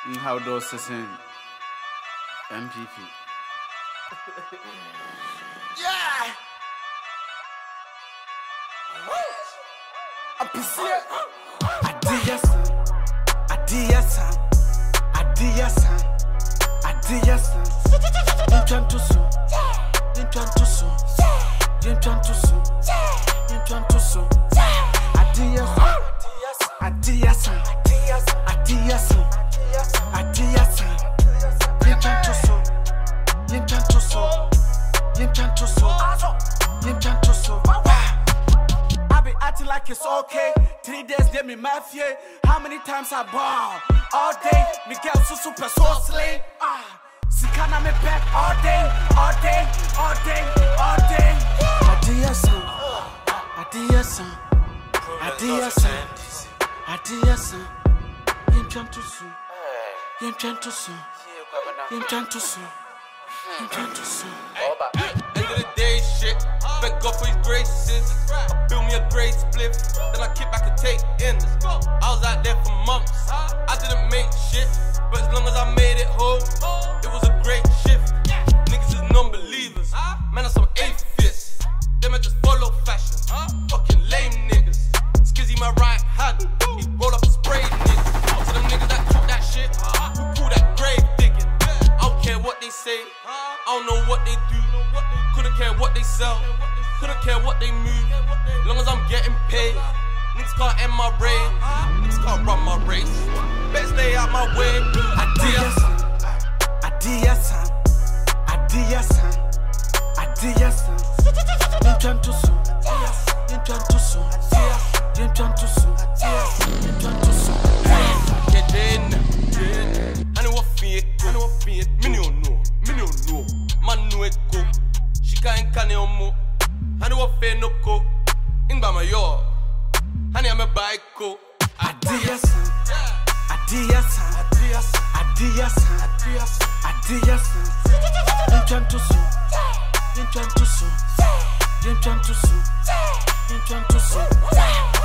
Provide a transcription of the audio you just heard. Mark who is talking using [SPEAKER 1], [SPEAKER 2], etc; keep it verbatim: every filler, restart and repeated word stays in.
[SPEAKER 1] How does it in M P P?
[SPEAKER 2] Yeah! I'm pissing. Adiasan, Adiasan, Adiasan, Adiasan. Intrantusu, Intrantusu, Intrantusu, Intrantusu. Adiasan, Adiasan, Adiasan, Adiasan. Intrantusu, Intrantusu, Intrantusu, Intrantusu. I be acting like it's okay. Three days, they me mafia. How many times I ball? All day, Miguel so super saucy. Ah, Sikana me back all day, all day, all day, all day. Adiasan, Adiasan, Adiasan, Adiasan. Intrantusu, Intrantusu, Intrantusu, Intrantusu.
[SPEAKER 3] End of the day, shit. Thank God for his graces. I built me a great spliff, then I kick back and take in. I was out there for months. I didn't make shit, but as long as I made it home, it was a great shift. Niggas is non-believers, man, I'm some atheists. Them I just follow fashion. Fucking lame niggas. Skizzy my right hand, he roll up and spray niggas. To them niggas that talk that shit, who pull that grave digging. I don't care what they say, I don't know what they do. Couldn't care what they sell, couldn't care what they move. Long as I'm getting paid, niggas can't end my reign. Niggas can't run my race. Better stay out my way.
[SPEAKER 2] Adiasan, Adiasan, Adiasan, Adiasan. Intrantusu, Intrantusu, Intrantusu, Intrantusu.
[SPEAKER 3] Get in, I know what fear, I know what fear. Me no know, me no know. Man know it go. She can't can no more. I know what fear no go. In by my yard, honey I'm a bike go.
[SPEAKER 2] Adiasan, Adiasan, Adiasan, Adiasan, Adiasan. Intrantusu, Intrantusu, Intrantusu, Intrantusu.